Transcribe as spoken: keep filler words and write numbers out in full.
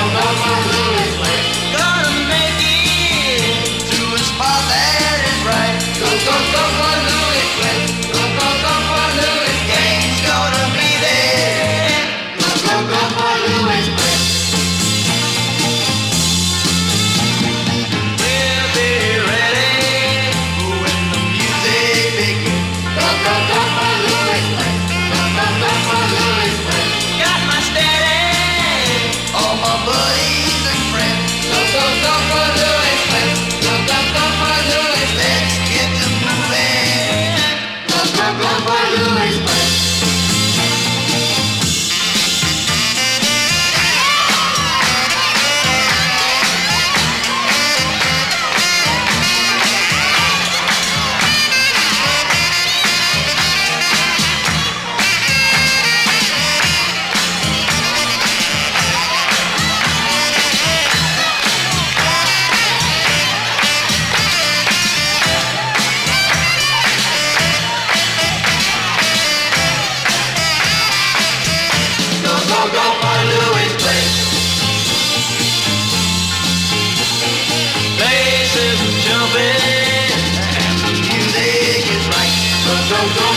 Gonna make it to a spot that is right. Go, go, go for Louis Place. Go, go, go for Louis. Gang's gonna be there. Go, go, go for Louis Place. We'll be ready when the music begins. Go, go, go for Louis Place. Go, go, go for Louis Place. Got my steady, all my buddies and friends. Go, go, go for Louis Place. Go, go, go for Louis. Let's get to moving. Go, go, go for Louis Place. Go, go, go for Louis Place. Place is jumping and the music is right. Go, go, go